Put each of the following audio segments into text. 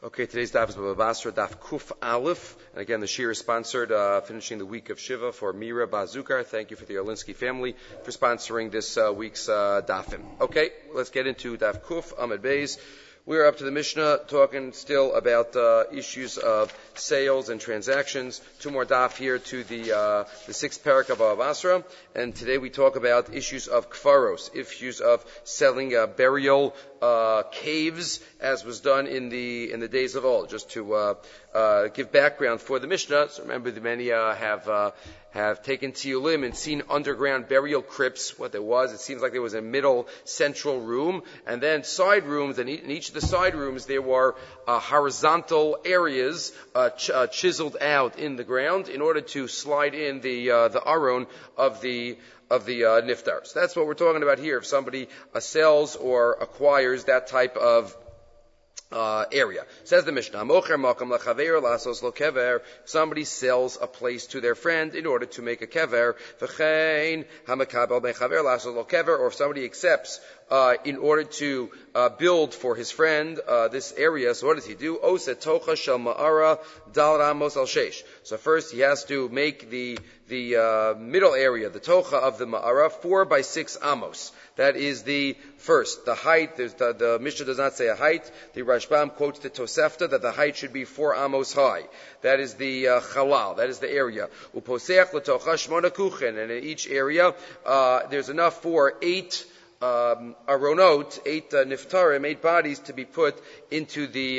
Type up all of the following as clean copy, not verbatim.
Okay, today's daf is Baba Basra, daf Kuf Aleph. And again, the shir is sponsored, finishing the week of Shiva for Mira Bazukar. Thank you for the Orlinsky family for sponsoring this week's dafim. Okay, let's get into daf Kuf Amud Beis. We're up to the Mishnah, talking still about issues of sales and transactions. Two more daf here to the sixth parak of Baba Basra. And today we talk about issues of kfaros, issues of selling burial caves, as was done in the days of old. Just to give background for the Mishnah, so remember that many have taken tiyulim and seen underground burial crypts. What there was, it seems like there was a middle central room, and then side rooms, and in each of the side rooms there were horizontal areas chiseled out in the ground in order to slide in the aron of the niftar. So that's what we're talking about here. If somebody sells or acquires that type of area. Says the Mishnah, somebody sells a place to their friend in order to make a kever, or if somebody accepts in order to build for his friend this area, so what does he do? So first he has to make the middle area, the tocha of the ma'ara, 4 by 6 amos. That is the first. The height, the Mishnah does not say a height. The Rashbam quotes the Tosefta that the height should be 4 amos high. That is the chalal, that is the area. Uposeach l'tocha shmona kuchen, and in each area there's enough for 8 aronot, 8 niftarim, 8 bodies to be put into the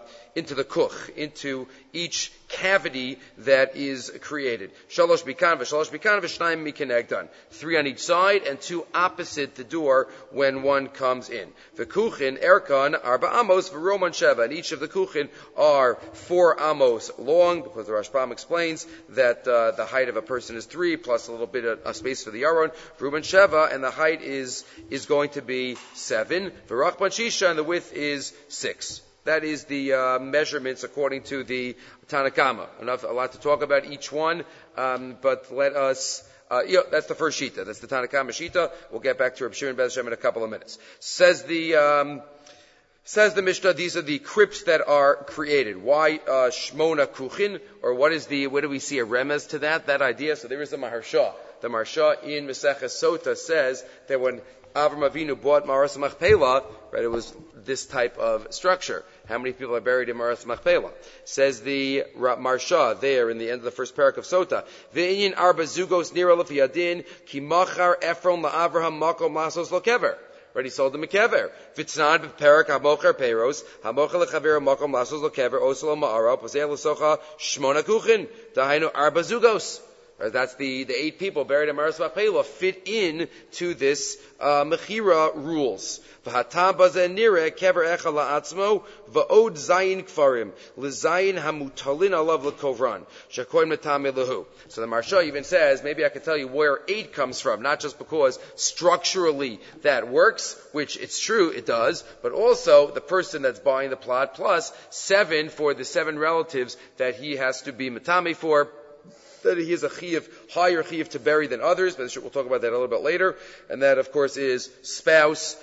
kuch, into each cavity that is created. Shalosh bikan v'shnayim mikenegdan. 3 on each side and 2 opposite the door when one comes in. V'kuchin erkan arba amos v'roman sheva. And each of the kuchin are 4 amos long, because the Rashbam explains that the height of a person is 3 plus a little bit of space for the aron. V'roman sheva, and the height is going to be 7. V'rachban shisha, and the width is 6. That is the measurements according to the Tanakama. A lot to talk about each one, but let us. That's the first shita. That's the Tanakama shita. We'll get back to Reb Shimon ben Hashem in a couple of minutes. Says the Mishnah, these are the crypts that are created. Why shmona kuchin, or what do we see a remez to that idea? So there is the Maharsha. The Maharsha in Maseches Sota says that when Avram Avinu bought Maras Machpelah, right, it was this type of structure. How many people are buried in Maras Machpelah? Says the Maharsha there in the end of the first parak of Sota. Ve'inyin arba zugos nira l'fiyadin ki machar Ephron la'Avraham makom lasos lokever. Right, he sold him a kever. V'tznan b'perak hamocher peiros hamocher lechaver makom lasos lokever oslo ma'ara posei l'socha shmona kuchin dahainu arba zugos. That's the 8 people buried in Maras Machpelah fit in to this mechira rules. V'hatam bazen nire kever echa la'atzmo va'od zayin kfarim l'zayin hamutalin alav l'kovran shakoim l'tam elahu. So the Maharsha even says, maybe I can tell you where 8 comes from, not just because structurally that works, which it's true, it does, but also the person that's buying the plot plus 7 for the 7 relatives that he has to be matame for, that he is a higher chiyuv to bury than others, but we'll talk about that a little bit later. And that, of course, is spouse,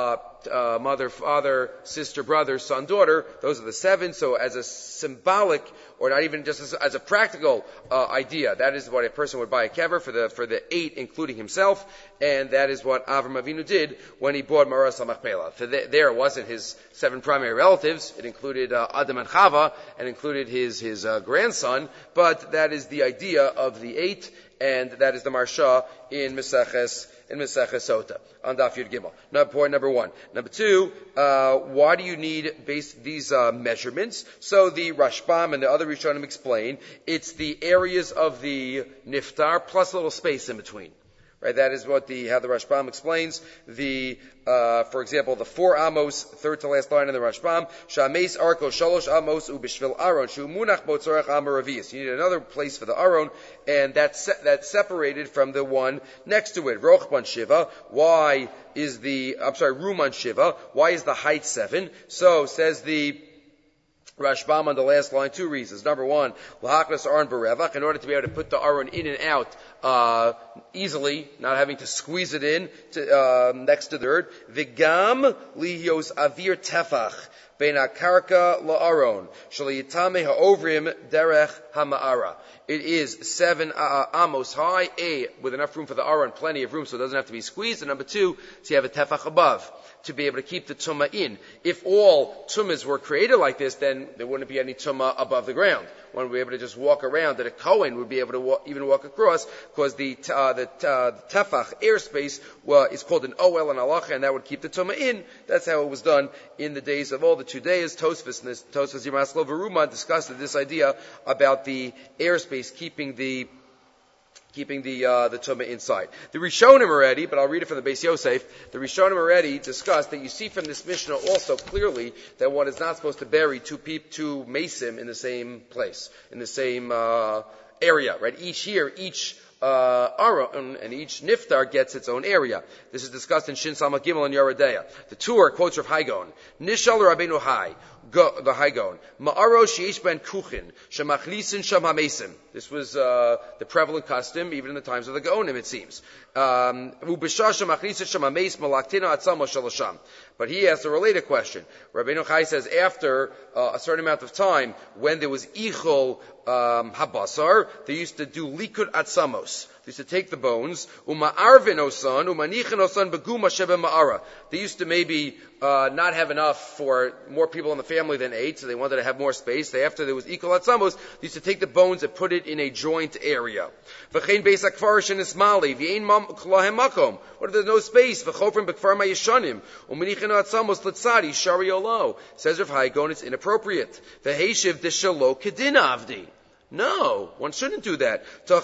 mother, father, sister, brother, son, daughter. Those are the 7. So as a symbolic, or not even just as a practical idea, that is what a person would buy a kever for the 8, including himself, and that is what Avram Avinu did when he bought Maras HaMachpelah. There wasn't his 7 primary relatives. It included Adam and Chava, and included his grandson, but that is the idea of the 8, and that is the Maharsha in Maseches Sota on Daf Yud Gimel. Point number 1. Number 2, why do you need these measurements? So the Rashbam and the other Rishonim explain it's the areas of the niftar plus a little space in between. Right, that is what how the Rashbam explains. For example, the 4 amos, third to last line in the Rashbam, Shameis arko shalosh amos ubishvil aron shu munach botzorach amaravius. You need another place for the aron, and that's separated from the one next to it. Rochban shiva. Ruman shiva. Why is the height 7? So says the Rashbam on the last line, 2 reasons. Number 1, l'haknas aron berevach, in order to be able to put the aron in and out easily, not having to squeeze it in next to the dirt. V'gam lihios avir tefach bein hakarka la'aron, shaliyitame ha'ovrim derech ha'ma'ara. It is 7 amos high, with enough room for the aron, plenty of room so it doesn't have to be squeezed, and number 2, so you have a tefach above, to be able to keep the tumah in. If all tumas were created like this, then there wouldn't be any tumah above the ground. One would be able to just walk around, that a Kohen would be able to even walk across, because the tefach, airspace, is called an oel and halacha, and that would keep the tumah in. That's how it was done in the days of all the 2 days. Tosfos Yimaslov Veruma discussed this idea about the airspace keeping the tumah inside. The Rishonim already, but I'll read it from the Beis Yosef, the Rishonim already discussed that you see from this Mishnah also clearly that one is not supposed to bury two mesim in the same place, in the same area, right? Each aron and each niftar gets its own area. This is discussed in Shin Samach Gimel and Yoredeya. The Tur quotes Rav Haigon. Nishal Rabbeinu Hai, the Haigon. Ma'aro sheish ben kuchin, shemachlisin sham hamesim. This was the prevalent custom even in the times of the Gaonim, it seems. But he asked a related question. Rabbeinu Chai says after a certain amount of time, when there was ichol habasar, they used to do likud atzamos. They used to take the bones, uma'arvin osan, umanichin osan beguma sheba ma'ara. They used to maybe not have enough for more people in the family than 8, so they wanted to have more space. After there was ichol atzamos, they used to take the bones and put it in a joint area. V'chein beis hakfarish and ismali, v'ein klahem makom. What if there's no space? V'chofrim b'kfar ma'yeshanim, umanichin atzamos litzadi shari olo. Says Rav Haigon, it's inappropriate. V'heishiv d'shalo kedin avdi. No, one shouldn't do that.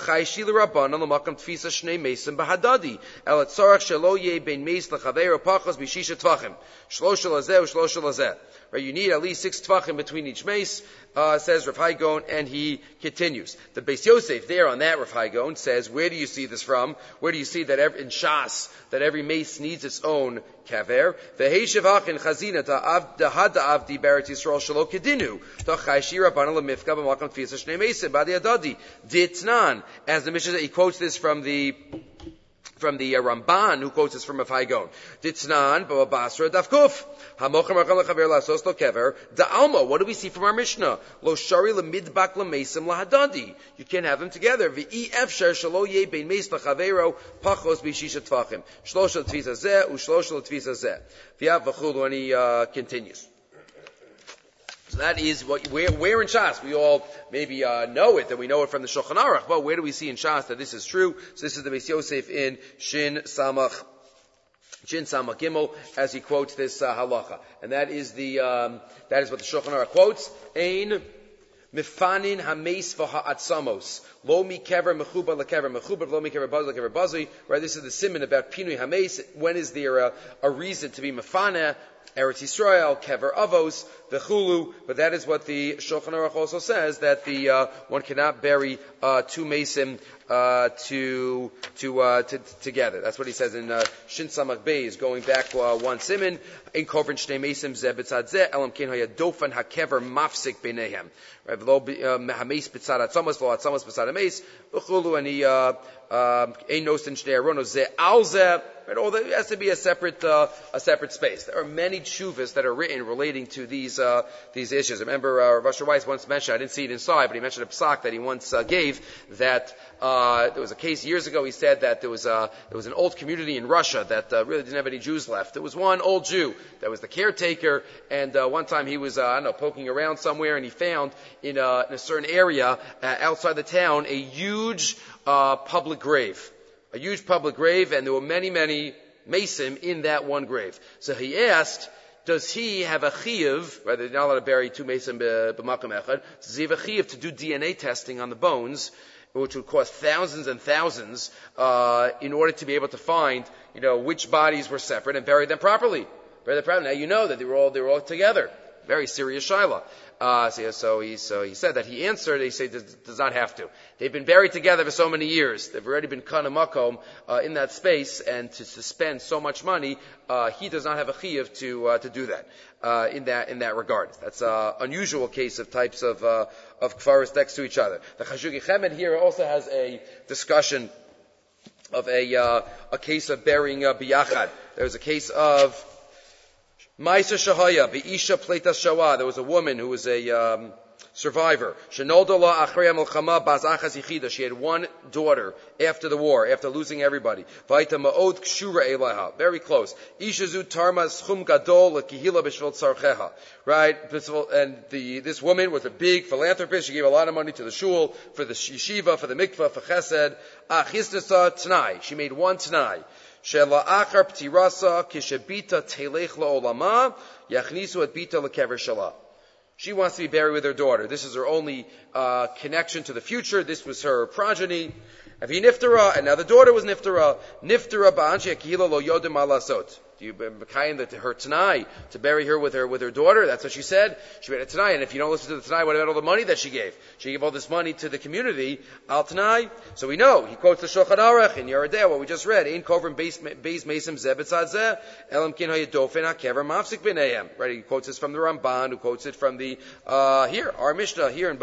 Right, you need at least 6 tvachim between each mace, says Rav Haigon, and he continues. The Beis Yosef there on that Rav Haigon says, where do you see this from? Where do you see that in Shas, that every mace needs its own kaver? V'heishiv achin chazina ta'had avdi beret Yisrael shelo kedinu ta'chayshi rabbanan lemifka b'makam tfisa shnei mesim b'adi adadi ditnan. As the Mishnah, he quotes this from the Ramban, who quotes this from Rav Haigon. Ditnan b'ba basra dafkuf. Hamocham rakam lechaver lasos lo kever. Da'alma, what do we see from our Mishnah? Lo shari lemidbak lemesim lahadadi. You can't have them together. V'i efshar shalo ye bein meis lachavero pachos b'shisha tvachim. Shlosha l'tvisa zeh, u'shlosha l'tvisa zeh. V'yav v'chulu, and he continues. So that is where in Shas we all maybe know it, that we know it from the Shulchan Aruch. But where do we see in Shas that this is true? So this is the Beis Yosef in Shin Samach Gimel, as he quotes this halacha, and that is what the Shulchan Aruch quotes. Ein mifanin hameis v'ha'atzamos lo mi kever mechuba lekever mechuba lo mi kever bazi lekever bazi. Right, this is the siman about pinui hameis. When is there a reason to be mefaneh? Eretz Yisrael, Kever Avos, V'chulu, but that is what the Shulchan Aruch also says, that one cannot bury 2 mesim together. That's what he says in Shin Samach Beis, going back 1 siman, in kovrin shnei mesim zeh b'tzad zeh, elam ken hayadofan hakever mafsik b'neihem. Right, v'lo hameis b'tzad atzamos, lo atzamos b'tzad hameis, V'chulu, and he ein nosin shnei aronos zeh al zeh. Right, there has to be a separate space. There are many tshuvas that are written relating to these issues. Remember, Rav Asher Weiss once mentioned, I didn't see it inside, but he mentioned a psak that he once gave, that there was a case years ago. He said that there was an old community in Russia that really didn't have any Jews left. There was one old Jew that was the caretaker, and one time he was poking around somewhere, and he found in a certain area outside the town a huge public grave. A huge public grave, and there were many, many mesim in that one grave. So he asked, does he have a chiyuv, right, they're not allowed to bury 2 mesim b'makam echad, does he have a chiyuv to do DNA testing on the bones, which would cost thousands and thousands, in order to be able to find, which bodies were separate and bury them properly. Now you know that they were all together. Very serious shaila. So he said that he answered, he said does not have to. They've been buried together for so many years. They've already been kana makom in that space, and to spend so much money, he does not have a chiyuv to do that in that regard. That's an unusual case of types of kfaros next to each other. The Chashugi Chemed here also has a discussion of a case of burying biyachad. There was a case of Maisa Shahaya, Be'isha Pletas Shawa. There was a woman who was a survivor. Shenoldola Achrei Melchama Bas Achas Yichida. She had one daughter after the war, after losing everybody. Vaita Ma'od Kshura Eleha. Very close. Ishazu Tarma Schum Gadol Lekihila B'Shvil Tzarcheha. Right? And this woman was a big philanthropist. She gave a lot of money to the shul, for the yeshiva, for the mikvah, for chesed. Achisnasa T'nai. She made one T'nai. Shela Achar P'tirasa Kishebita Telech La'olama Yachnisu Et Bita Lekever Shala. She wants to be buried with her daughter. This is her only connection to the future. This was her progeny. Avi Niftara, and now the daughter was Niftara. Niftara ba'anshi akihila lo yodim alasot. Do you kind that her Tanai to bury her with her daughter? That's what she said. She made a Tanai, and if you don't listen to the Tanai, what about all the money that she gave? She gave all this money to the community. Al Tanai. So we know he quotes the Shulchan Aruch in Yeridea, what we just read. Ein kovrim beis mesim zeh b'tzad zeh elam kin hayedofen hakever mafsik b'neihem. Right? He quotes this from the Ramban, who quotes it from the here our Mishnah here in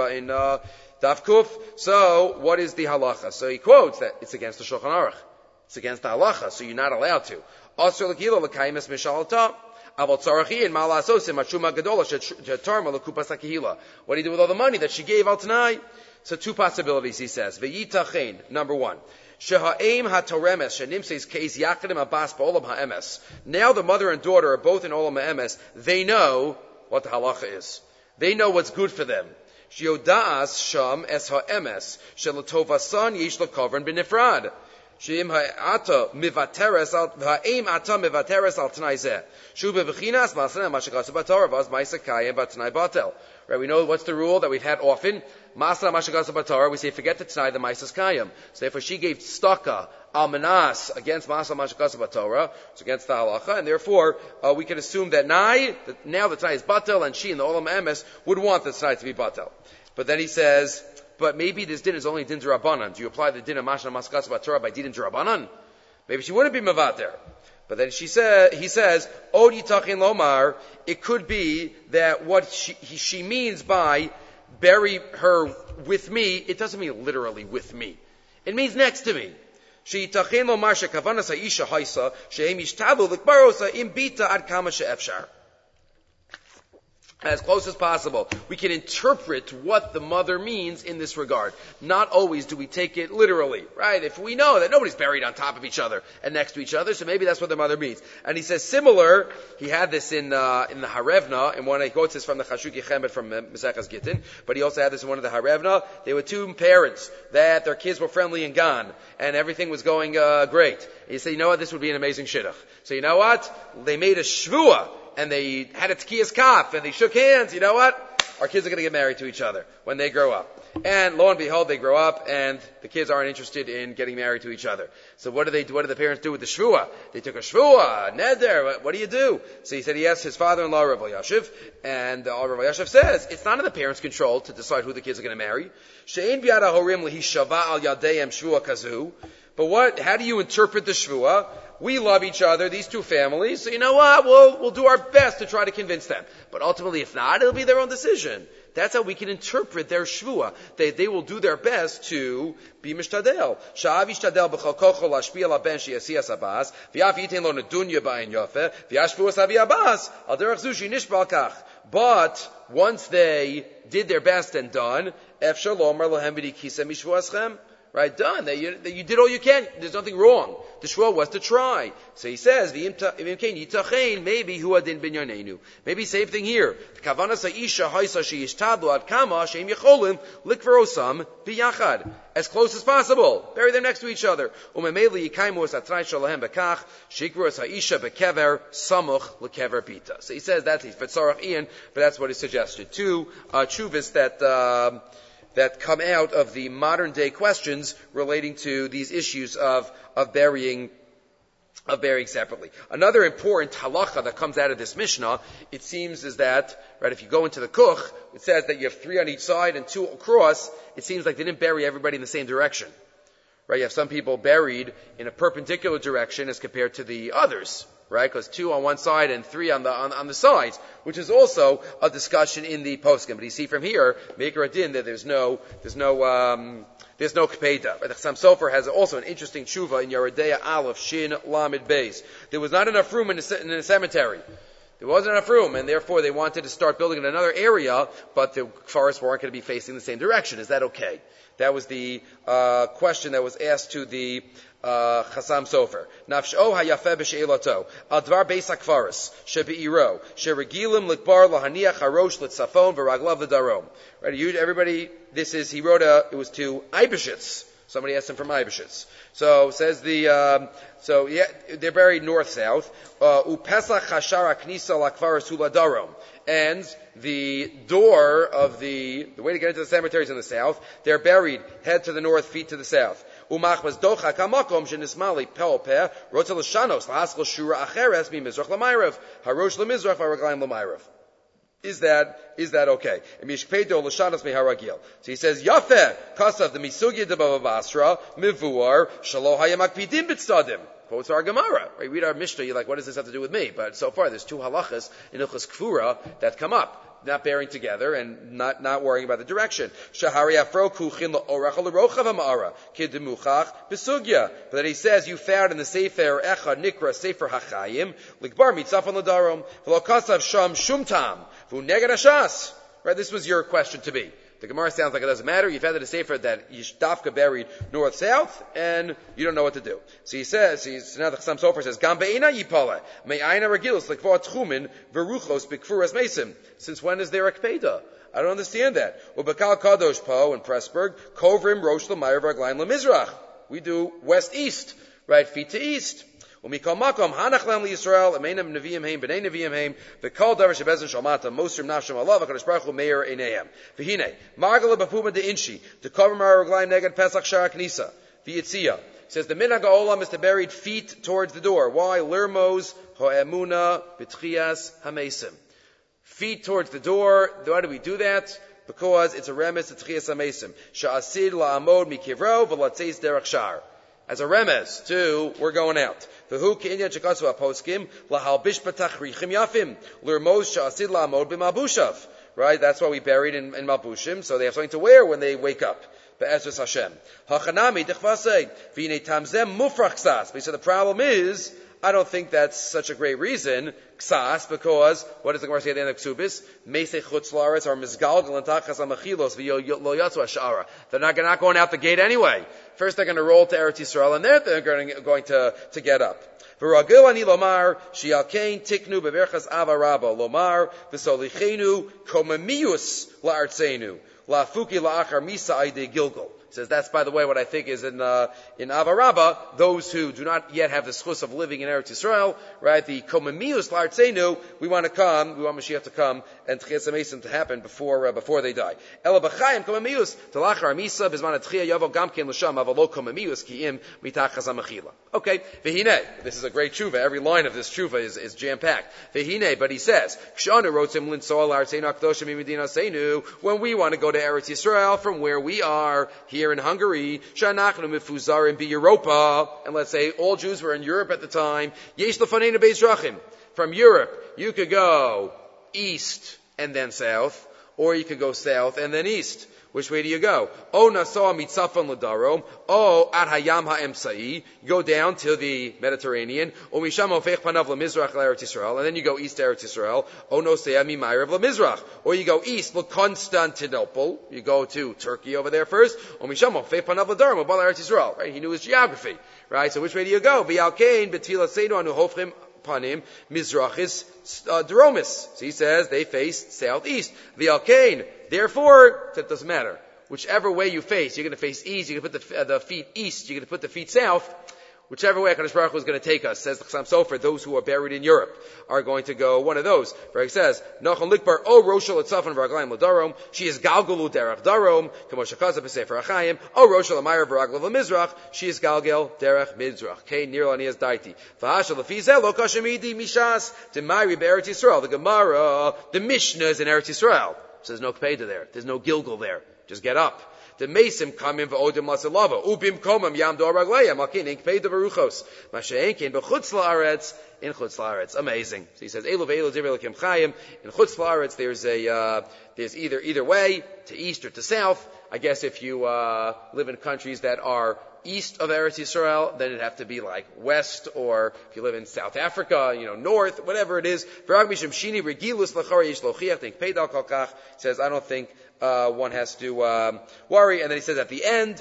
Daf Kuf. So what is the halacha? So he quotes that it's against the Shulchan Aruch. It's against the halacha, so you're not allowed to. Also, l'kila l'kaimes mishalta. Aval tzarachi and malasosim mashuma gadola shetarma l'kupas hakihila. What do you do with all the money that she gave out tonight? So two possibilities, he says. V'yitachein, number one. Sheha'im ha'toremes shenimseis keis yachadim abas ba'olam ha'emes. Now the mother and daughter are both in olam ha'emes. They know what the halacha is. They know what's good for them. Shiodas sham es ha'emes shelatovasan yesh l'kovran b'nifrad. Sheim ha'ata mivateres al ha'im ata mivateres al t'nai zeh. Shu bebechinas masana mashakasu batorah vaz ma'isa kayim b't'nai batel. Right, we know what's the rule that we've had often. Masana mashakasu batorah, we say forget the t'nai, the ma'isas kayim. So therefore she gave staka al manas against masana mashakasu batorah. It's against the halacha, and therefore we can assume that now the t'nai is batel, and she in the olam emes would want the t'nai to be batel. But then he says, but maybe this din is only din d'Rabbanan. Do you apply the din of Mashna Maskas Batorah by din d'Rabbanan? Maybe she wouldn't be Mavater. But then he says, Od Yitachin Lomar, it could be that what she means by bury her with me, it doesn't mean literally with me. It means next to me. She'itachin Lomar shekavanas ha'isha haisa, she'em yishtabu l'kbarosa im bita ad kama she'efshar. As close as possible. We can interpret what the mother means in this regard. Not always do we take it literally, right? If we know that nobody's buried on top of each other and next to each other, so maybe that's what the mother means. And he says similar, he had this in the Harevna, and one he quotes this from the Chashuki Chemet from Mesechas Gittin, but he also had this in one of the Harevna. They were two parents that their kids were friendly and gone, and everything was going great. And he said, you know what, this would be an amazing shidduch. So you know what? They made a shvua, and they had a tkiyas kaf, and they shook hands. You know what? Our kids are going to get married to each other when they grow up. And lo and behold, they grow up, and the kids aren't interested in getting married to each other. So what do they do? What do the parents do with the shvua? They took a shvua, neder. What do you do? So he said he asked his father-in-law, Rav Yashiv, and Rav Yashiv says it's not in the parents' control to decide who the kids are going to marry. She'ein b'yad hahorim lihi shava al yadeim shvua kazu. But how do you interpret the shvua? We love each other, these two families, so you know what? We'll do our best to try to convince them. But ultimately, if not, it'll be their own decision. That's how we can interpret their shvua. They will do their best to be mishtadel. Sha'av yishtadel b'chol kocho lashpi ala ben sheyasiyas abas, v'yaf yitin lo nedunya ba'in yofeh, v'yashvu asavi abas, al derech zushi nishbal kach. But once they did their best and done, efshar lomar lahem v'dikisa mishvu aschem. Right, done. You did all you can. There's nothing wrong. The shvua was to try. So he says, maybe huadin binyanenu. Maybe same thing here. As close as possible. Bury them next to each other. So he says that's Fetzarach Ian, but that's what he suggested. Two chuvas that come out of the modern day questions relating to these issues of burying separately. Another important halacha that comes out of this Mishnah, it seems, is that, right, if you go into the Kuch, it says that you have 3 on each side and 2 across. It seems like they didn't bury everybody in the same direction. Right, you have some people buried in a perpendicular direction as compared to the others. Right, because 2 on one side and 3 on the sides, which is also a discussion in the poskim. But you see from here, Meikar Adin, that there's no kpeda. The Chassam Sofer has also an interesting tshuva in Yeridea Aleph Shin Lamed Beis. There was not enough room in the cemetery There wasn't enough room, and therefore they wanted to start building in another area, but the forests weren't going to be facing the same direction. Is that okay? That was the question that was asked to the Chassam Sofer. Nafsho hayafeh b'she'elato al dvar beis hakfaris shebeiro sheregilim likbar lahaniach harosh litzafon v'raglav l'darom. Right, everybody. He wrote it was to Eibeshitz. Somebody asked him from Eibeshitz. So says they're buried north-south. Upesach hashara knisa lakfaris huladarom. And the door of the way to get into the cemetery is in the south. They're buried head to the north, feet to the south. Umachmas docha kamakom shenismali pel peh rotzel shanos lahaskel shura acheres mi mizrach lamayrav harosh lemizrach varaglayim lamayrav. Is that okay? So he says, Yafeh, Kasav, the Misugya de Bava Basra, Mivuar, Shaloh Hayamakpidim Bitstadim. Quotes our Gemara. Right? Read our Mishnah, you're like, what does this have to do with me? But so far, there's two halachas in Ilchas Kfura that come up. Not bearing together and not worrying about the direction. Shahari afro kuchin la'orach l'rochav ha'ma'ara kidemuchach besugya. But that he says you found in the Sefer Echa Nikra Sefer Hachayim likbar mitzafon l'darom v'lo kasav sham shumtam v'u neged hashas. Right, this was your question to me. The Gemara sounds like it doesn't matter. You've had a sefer that Yishdafka buried north-south, and you don't know what to do. So he says, now the Chassam Sofer says, Gam be'ena yipala, me'ayna regilus, likvar tchumin, veruchos, bikfuras mesim. Since when is there a kpeda? I don't understand that. Ubakal kadosh po in Pressburg, kovrim rosh l'mayr v'aglaim l'mizrach. We do west-east, right, feet to east. Umikol makom hanach lam liYisrael emeinam neviim heim b'nei neviim heim v'kol davar shebezin shalmata mosrim nashim alav hakadosh baruch hu meir einayim v'hinei margala b'puma de inshi to cover mar raglayim neged pesach shara knisa v'yitzia. Says the minhag ha'olam is to bury feet towards the door. Why? Lirmos ha'emuna b'tchias hamesim. Feet towards the door. Why do we do that? Because it's a remes to tchias hamesim. Sha'asid la'amod mikivro v'latzeis derech shar. As a remez to we're going out. V'hu k'inyan shekasu ha'poskim lahalbish b'tach richim yafim l'rmos sha'asid la'amod b'malbushav. Right, that's why we buried in malbushim, so they have something to wear when they wake up. Be'ezus Hashem. Hachanami dechvasei v'inei tamzem mufrach ksas. But he said the problem is, I don't think that's such a great reason, ksas, because what does the Gemara say at the end of Ksubis? Meisei chutz la'aretz are mizgalgal and tachas ha'machilos v'lo yatzu ha'shara. They're not going out the gate anyway. First they're going to roll to Eretz Yisrael, and then they're going to get up. V'ragil ani lomar shi'alkein tiknu beverchas ava rabba lomar v'solichenu komamius la'artzenu la'afuki la'achar misa aide gilgal. Says that's, by the way, what I think is in Avarabba, those who do not yet have the schus of living in Eretz Yisrael, right? The komamius la'artzenu, we want Mashiach to come and Tchias HaMesim to happen before they die. Ela b'chayim komamius talachar misa b'zman atchia yavo gamken l'sham avalo komamius ki'im mitachas ha'machila. Okay, v'hinei, this is a great tshuva. Every line of this tshuva is jam-packed. V'hinei, but he says, k'shanu rotzim linsoa la'artzenu akdoshim imedina seinu, when we want to go to Eretz Yisrael from where we are, here in Hungary, Shanachnu mifuzarim bi Europa, and let's say all Jews were in Europe at the time, Yesh lefaneinu beis drachim. From Europe, you could go east and then south, or you could go south and then east. Which way do you go? O nasoa mitzafon l'darom, o ad hayam ha'emsai, you go down to the Mediterranean, o misham ofech panav l'mizrach l'Eretz Yisrael, and then you go east to Eretz Yisrael, o nosea mimayrav l'mizrach, or you go east l'Constantinople, you go to Turkey over there first, o misham ofech panav l'darom, o bal Eretz Yisrael, right? He knew his geography, right? So which way do you go? V'yalkein b'tfilas seinu anu hofchim panim mizrachis dromis. So he says they face southeast. V'yalkein. Therefore, that doesn't matter. Whichever way you face, you're going to face east, you're going to put the feet east, you're going to put the feet south. Whichever way HaKadosh Baruch Hu is going to take us, says the Chassam Sofer, those who are buried in Europe are going to go one of those. Where he says, Nachon Likbar, O Roshel Etzafon V'Raglayim L'Darom, she is Galgalu Derech Darom, K'mo Shekazah B'Sefer HaChaim, O Roshel Amayr V'Raglav L'Mizrach, she is Galgel Derech Mizrach, Kein Nir Lanias Daiti, V'Hashel L'Fizeh Lo Kashemidi Mishas, T'Mayri Be'Eretz Yisrael, the Gemara, the Mishnah is in Eretz Yisrael. So there's no Kpeda there, there's no Gilgal there, just get up. The mesim kamim v'odim lasilava. Ubim komam yamdo aragleya. Makin inkpei de baruchos. Masha'enkin b'chutz la'aretz. In Chutz La'aretz. Amazing. So he says, Elu ve'elu divrei lekim chayim. In Chutz La'aretz, there's either way, to east or to south. I guess if you live in countries that are east of Eretz Yisrael, then it'd have to be like west, or if you live in South Africa, north, whatever it is. Says, I don't think one has to worry. And then he says at the end,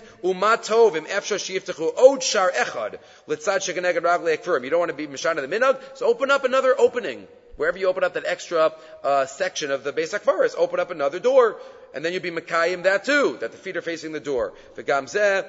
you don't want to be Mishana the Minhag, so open up another opening. Wherever you open up that extra section of the Beis HaKfaros, open up another door, and then you'll be Mekayim that too, that the feet are facing the door. The Gamzeh,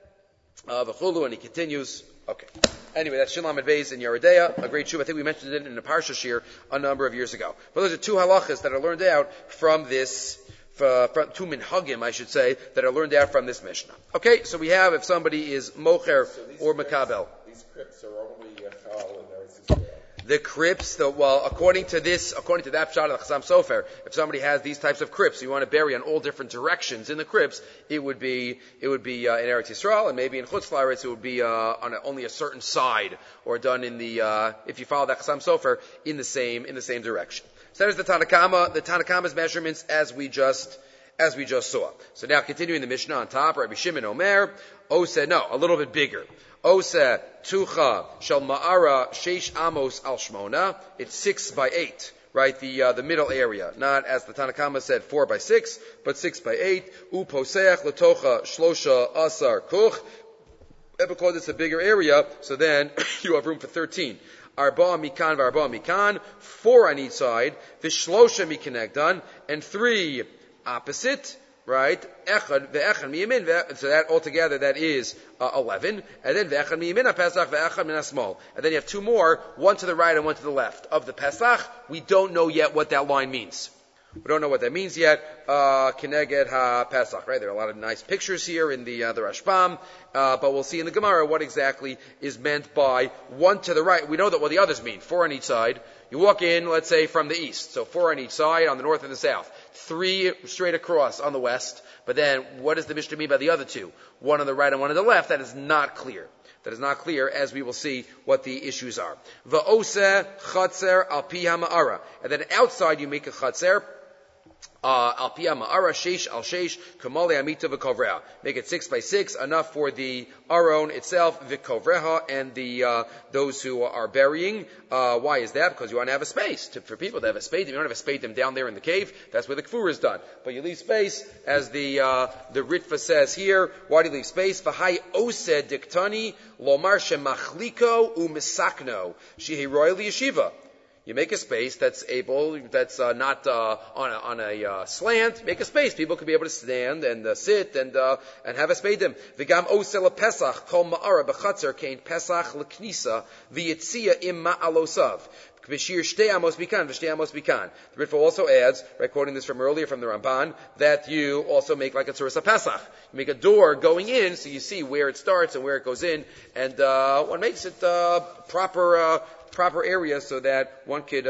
V'chulu, and he continues. Okay. Anyway, that's Shin Lamed Beis in Yeridea, a great shuv. I think we mentioned it in the Parsha Shir a number of years ago. But those are two halachas that are learned out from this, from two minhagim, I should say, that are learned out from this Mishnah. Okay, so we have if somebody is mocher or makabel. These crypts are only halal in Eretz Yisrael. The crypts, according to that pshat of the Chassam Sofer, if somebody has these types of crypts, you want to bury on all different directions in the crypts, it would be in Eretz Yisrael, and maybe in Chutz La'aretz it would be on only a certain side, or done in the if you follow that Chassam Sofer in the same direction. So there's the Tanakama's measurements as we just saw. So now continuing the Mishnah on top, Rabbi Shimon Omer, a little bit bigger. Ose tucha shel ma'ara sheish amos al shmona. It's 6 by 8, right? The middle area, not as the Tanakama said 4 by 6, but 6 by 8. U poseach letocha shlosha asar kuch. And because it's a bigger area, so then you have room for 13. Arba mikan v'arba mikan, 4 on each side. Vishlosha mikanegdan, and 3 opposite. Right? Echad ve'echad miyamin. So that altogether, that is 11. And then ve'echad miyamin Pesach ve'echad min small. And then you have 2 more, one to the right and one to the left. Of the Pesach, we don't know yet what that line means. We don't know what that means yet. Keneged ha-Pesach, right? There are a lot of nice pictures here in the Rashbam, but we'll see in the Gemara what exactly is meant by one to the right. We know that what the others mean, 4 on each side. You walk in, let's say, from the east. So 4 on each side, on the north and the south. 3 straight across on the west. But then, what does the Mishnah mean by the other 2? 1 on the right and 1 on the left. That is not clear. That is not clear, as we will see what the issues are. Va'oseh chatzer al pi ha'ma'ara. And then outside you make a chatzer, al pi ha'ma'ara, sheish al sheish, kamale amita v'kovreha. Make it 6 by 6, enough for the aron itself, v'kovreha, and those who are burying. Why is that? Because you want to have a space for people to have a spade. You don't have a spade them down there in the cave. That's where the kfur is done. But you leave space, as the Ritva says here. Why do you leave space? V'hai oseh diktani lomar shemachliko u'misakno shehi royal yeshiva. You make a space that's not on a slant. Make a space. People can be able to stand and sit and have a speidim. V'gam oseh lePesach kol ma'ara b'chatzer kein Pesach leknisa v'yitzia im ma'alosav. V'shir shtei amos bikan, v'shtei amos bikan. The Ritva also adds, right, quoting this from earlier from the Ramban, that you also make like a tzuras Pesach. You make a door going in, so you see where it starts and where it goes in, and one makes it proper area so that one could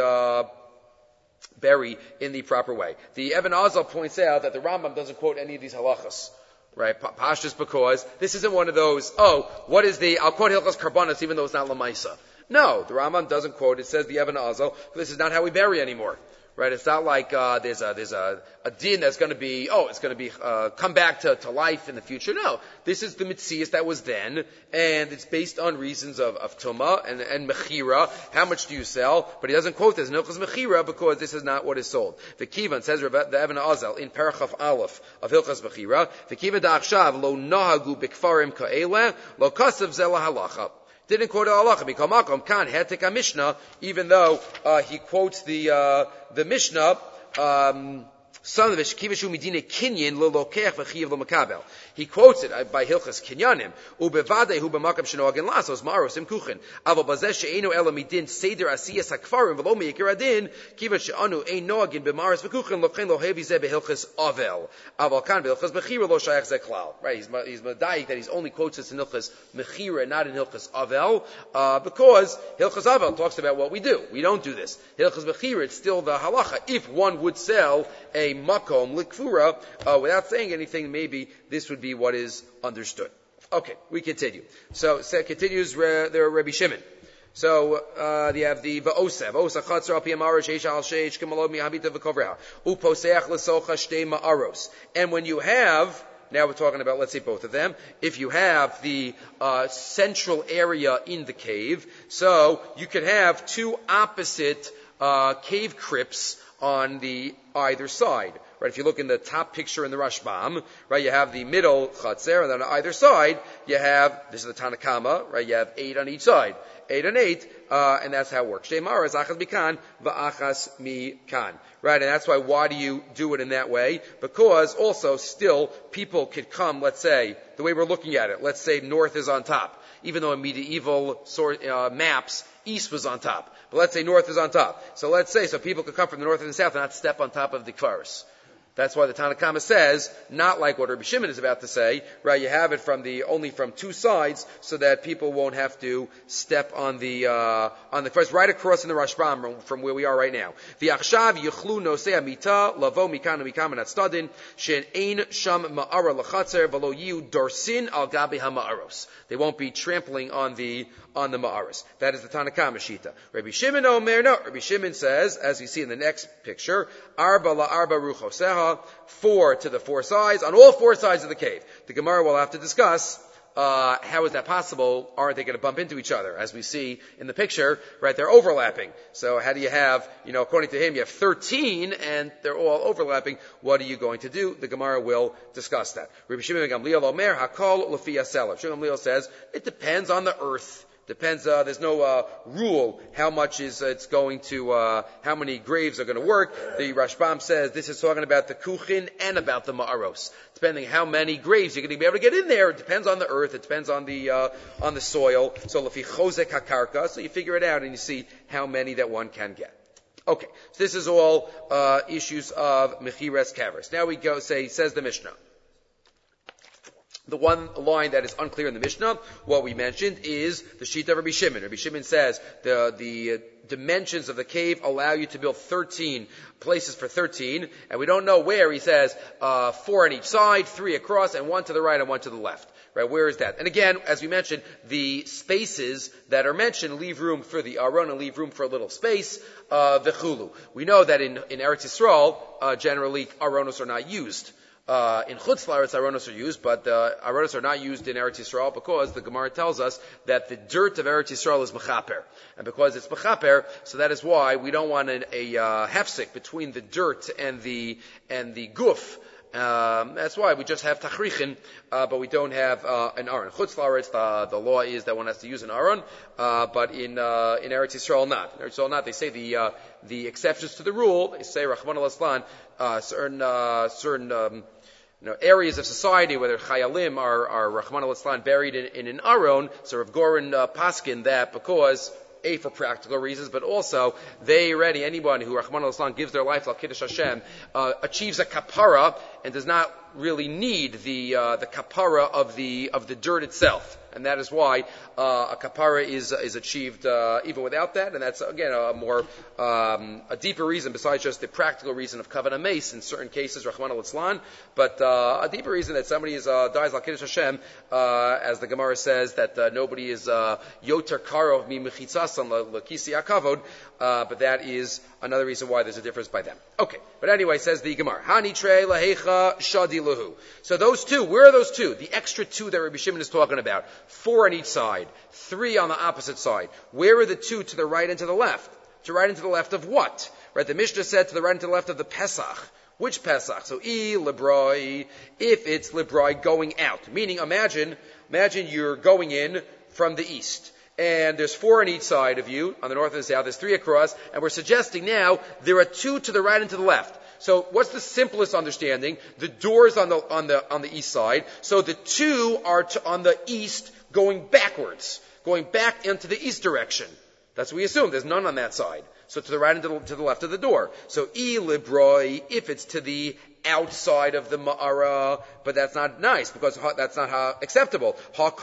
bury in the proper way. The Eben Azal points out that the Rambam doesn't quote any of these halachas. Right, pashtus, because this isn't one of those, I'll quote Hilchos Karbanos even though it's not Lamaisa. No, the Rambam doesn't quote. It says the Eben Azal. This is not how we bury anymore. Right? It's not like there's a din that's going to be come back to life in the future. No, this is the mitzias that was then, and it's based on reasons of tumah and mechira. How much do you sell? But he doesn't quote this Hilchos mechira because this is not what is sold. The Kivan says the Eben Azal in Parachav Aleph of Hilchos mechira. The Kivan da'achshav lo nahagu bikfarim ka'ele lo kasav zela halacha. Didn't quote halacha. Mikamakom kan hetek a Mishnah, even though he quotes the Mishnah. Son of Kivashu Medina Kinyan Lilokech V'Chiv L'Makabel. He quotes it by Hilchas Kinyanim. Ubevadei Hu B'Makam Shenoagin Lasos Maros Imkuchen. Avo Bazeh She'enu Ela Midin Seder Asiyas Hakfarim V'Lo Meikir Adin Kivash She'anu Ein Noagin B'Maros V'Kuchen Lochein Lo Hevi Zeh B'Hilchas Avel. Aval Kan B'Hilchas Mechira Lo Shayach Zeh Klal. Right? He's medayik that he's only quotes this in Hilchas Mechira and not in Hilchas Avel, because Hilchas Avel talks about what we do. We don't do this. Hilchas Mechira, it's still the halacha. If one would sell a a makom likfura, without saying anything, maybe this would be what is understood. Okay, we continue. So continues the Rabbi Shimon. So you have the va'osev, osa chatzar al pi amarosh eish al sheish kemalod mi habita v'kovreha uposeach lesocha shtei ma'aros. And when you have, now we're talking about, let's say both of them, if you have the central area in the cave, so you could have two opposite cave crypts on the either side. Right, if you look in the top picture in the Rashbam, right, you have the middle Chatzer, and then on either side, you have, this is the Tanakama, right, you have 8 on each side. 8 and 8, and that's how it works. Shtei ma'aros, achas mikan, va'achas mikan. Right, and that's why do you do it in that way? Because also, still, people could come, let's say, the way we're looking at it, let's say north is on top. Even though in medieval maps, east was on top. But let's say north is on top. So let's say, so people could come from the north and the south and not step on top of the kfaros. That's why the Tanakama says, not like what Rabbi Shimon is about to say, right? You have it only from two sides, so that people won't have to step on the first, right across in the Rashbam from where we are right now. V'achshav yichlu nosei amita lavo mikan umikam anatztadin she'en ein sham ma'ara lachatzer v'lo yiu dorsin al gabi ha'ma'aros. They won't be trampling on the ma'aros. That is the Tanakama shita. Rabbi Shimon omer, no. Rabbi Shimon says, as you see in the next picture, arba la'arba ruchoseha, 4 to the 4 sides, on all 4 sides of the cave. The Gemara will have to discuss, how is that possible? Aren't they going to bump into each other? As we see in the picture, right, they're overlapping. So how do you have, according to him, you have 13 and they're all overlapping. What are you going to do? The Gemara will discuss that. Rabbi Shimon ben Gamliel omer, hakol lefi hasela. Shimon ben Gamliel says, it depends on the earth. Depends, there's no rule how much it's going to, how many graves are going to work. The Rashbam says this is talking about the kuchin and about the ma'aros. Depending how many graves you're going to be able to get in there, it depends on the earth, it depends on the soil. So lefi chozek hakarka, so you figure it out and you see how many that one can get. Okay, so this is all issues of mechiras kavers. Now we says the Mishnah. The one line that is unclear in the Mishnah, what we mentioned, is the shita of Rabbi Shimon. Rabbi Shimon says the dimensions of the cave allow you to build 13 places for 13, and we don't know where. He says 4 on each side, 3 across, and 1 to the right and 1 to the left. Right, where is that? And again, as we mentioned, the spaces that are mentioned leave room for the aron and leave room for a little space, v'chulu. We know that in Eretz Yisrael, generally aronos are not used. In Chutz La'aretz, aronos are used, but aronos are not used in Eretz Yisrael because the Gemara tells us that the dirt of Eretz Yisrael is mechaper. And because it's mechaper, so that is why we don't want a hefsek between the dirt and the guf. That's why we just have tachrichin, but we don't have an aron. Chutz La'aretz, the law is that one has to use an aron, but in Eretz Yisrael not. In Eretz Yisrael not. They say the exceptions to the rule. They say Rachman al-Aslan, certain areas of society, whether chayalim are Rachman al-Aslan buried in an aron, so Rav Goren paskin that because for practical reasons, but also anyone who Rachman al-Aslan gives their life to Kiddush Hashem, achieves a kapara and does not really need the kapara of the dirt itself. And that is why a kapara is achieved even without that, and that's again a deeper reason besides just the practical reason of kavanah meis in certain cases, Rachman al-Aslan, but a deeper reason that somebody dies like Kiddush Hashem, as the Gemara says that nobody is yoter karov mi mechitzasan lekisi akavod, but that is another reason why there's a difference by them. Okay, but anyway, says the Gemara, hani trei lahecha shadi lahu. So those two, where are those two? The extra 2 that Rabbi Shimon is talking about. 4 on each side, 3 on the opposite side. Where are the 2 to the right and to the left? To the right and to the left of what? Right, the Mishnah said to the right and to the left of the Pesach. Which Pesach? So lebroi, if it's lebroi going out. Meaning, imagine you're going in from the east. And there's 4 on each side of you, on the north and the south, there's 3 across, and we're suggesting now there are 2 to the right and to the left. So what's the simplest understanding? The door's on the east side, so the 2 are on the east going backwards, going back into the east direction. That's what we assume. There's none on that side. So to the right and to the left of the door. So libroi, if it's to the outside of the ma'ara, but that's not nice because that's not acceptable.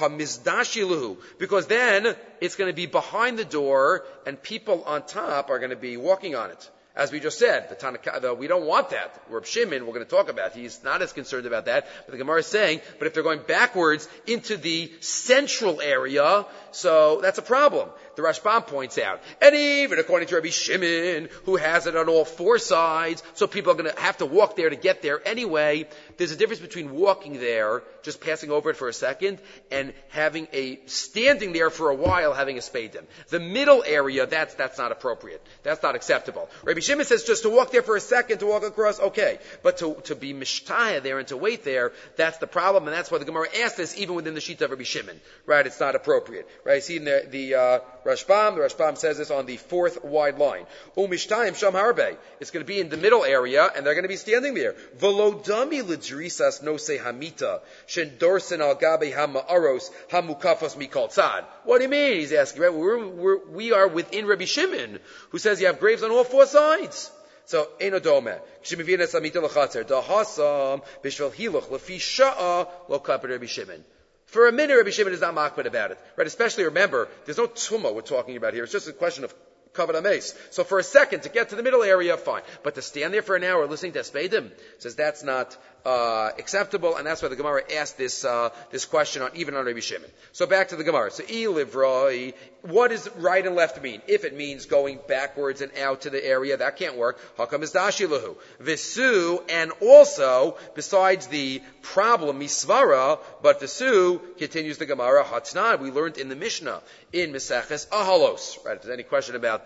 Because then it's going to be behind the door and people on top are going to be walking on it. As we just said, we don't want that. Reb Shimon, we're going to talk about, he's not as concerned about that. But the Gemara is saying, but if they're going backwards into the central area, so that's a problem. The Rashbam points out. And even according to Rabbi Shimon, who has it on all four sides, so people are going to have to walk there to get there anyway, there's a difference between walking there, just passing over it for a second, and standing there for a while having a speidim. The middle area, that's not appropriate. That's not acceptable. Rabbi Shimon says just to walk there for a second, to walk across, okay. But to be mishtaya there and to wait there, that's the problem, and that's why the Gemara asked this even within the sheet of Rabbi Shimon. Right? It's not appropriate. Right? See in the Rashbam says this on the fourth wide line. Umishtayim sham harbe. It's going to be in the middle area, and they're going to be standing there. Velodami lidrisas nosei hamita shendorsen al gabe hamaaros hamukafos mikol tzad. What do you mean? He's asking. Right? We are within Rabbi Shimon, who says you have graves on all four sides. So, Eino Dome. K'shemivin es hamita l'chatzer. Dahasam b'shvel hiluch lefi sha'a lo kaped Rabbi Shimon. For a minute, Rabbi Shimon is not makbid about it. Right? Especially remember, there's no tumah we're talking about here. It's just a question of kavod hameis. So for a second, to get to the middle area, fine. But to stand there for an hour listening to Espeidim, says that's not acceptable, and that's why the Gemara asked this question even on Rabbi Shimon. So back to the Gemara. So livroi, what does right and left mean? If it means going backwards and out to the area, that can't work. Hakam is dashi lahu. Visu, and also, besides the problem, misvara, but visu, continues the Gemara, hatznan, we learned in the Mishnah, in Meseches Ahalos. Right? If there's any question about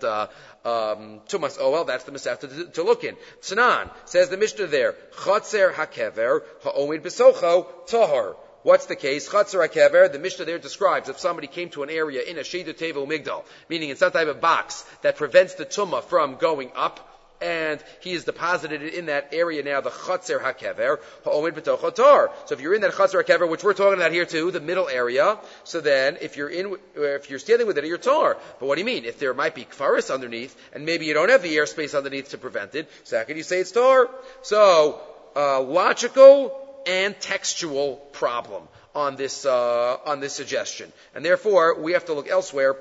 Tumas Oel, that's the Masechta to look in. Tznan, says the Mishnah there, Chatzer HaKever, Ha'omid Besocho, Tahar. What's the case? Chatzer HaKever, the Mishnah there describes if somebody came to an area in a Sheidu Tevel Migdal, meaning in some type of box that prevents the Tumah from going up, and he is deposited in that area now, the Chatzer HaKever, Ha'omid B'tocho Tar. So if you're in that Chatzer HaKever, which we're talking about here too, the middle area, so then if you're standing with it, you're Tar. But what do you mean? If there might be Kfaris underneath, and maybe you don't have the airspace underneath to prevent it, so how can you say it's Tar? So, logical and textual problem on this suggestion. And therefore, we have to look elsewhere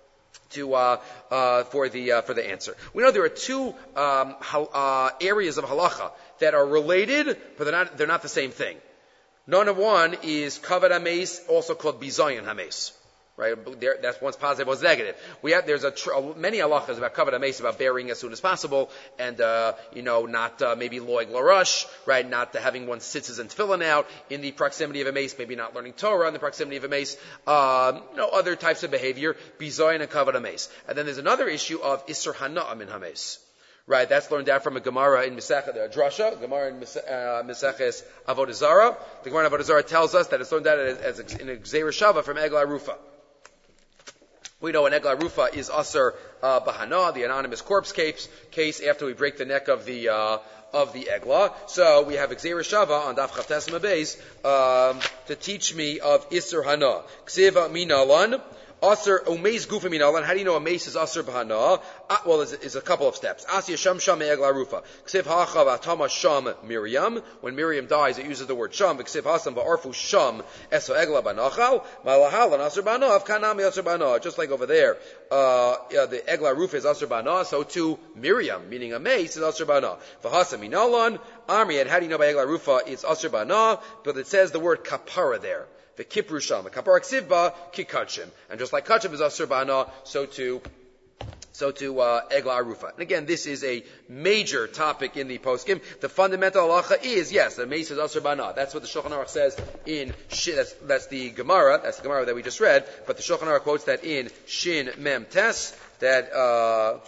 for the answer. We know there are two areas of halacha that are related, but they're not the same thing. None of one is kavod hameis, also called bizayon hameis. Right? That's one's positive, one's negative. There's many halachas about kavod hameis, about burying as soon as possible, and not maybe loig larush, right? Not having one's tzitzis and tefillin out in the proximity of a mace, maybe not learning Torah in the proximity of a mace. Other types of behavior, bizayon and kavod hameis. And then there's another issue of isur hana'ah min hameis. Right, that's learned out from a Gemara in Mesechah Drasha, Gemara in Meseches Avodah Zarah. The Gemara in Avodah Zarah tells us that it's learned out as in a Gzeira Shava from Eglah Rufa. We know an Eglah Rufa is Asr Bahana, the anonymous corpse case after we break the neck of the Eglah. So we have Gzeira Shava on Daf Chavtes Mabeis to teach me of Isser Hana. Kseva Minalan. Asr umeis gufa minalan. How do you know a mace is asr b'hana? Well, there's a couple of steps. Asya sham sham me'egla rufa. Ksiv hachav atama sham Miriam. When Miriam dies, it uses the word sham. Ksiv hasam ba'arfu sham eso egla b'nachal. Malahal and asr b'hana. Avkanami asr b'hana. Just like over there, the egla rufa is asr b'hana. So too Miriam, meaning a mace, is asr b'hana. V'hasam minalan. Amriad. How do you know by egla rufa it's asr b'hana? But it says the word kapara there. The kipru sham, the kapara ksivba kikachim, and just like kachim is asur ba'ana, so too egla arufa. And again, this is a major topic in the poskim. The fundamental halacha is yes, the mace is asur ba'ana. That's what the Shulchan Aruch says in Shin. That's the Gemara. That's the Gemara that we just read. But the Shulchan Aruch quotes that in Shin Mem Tes that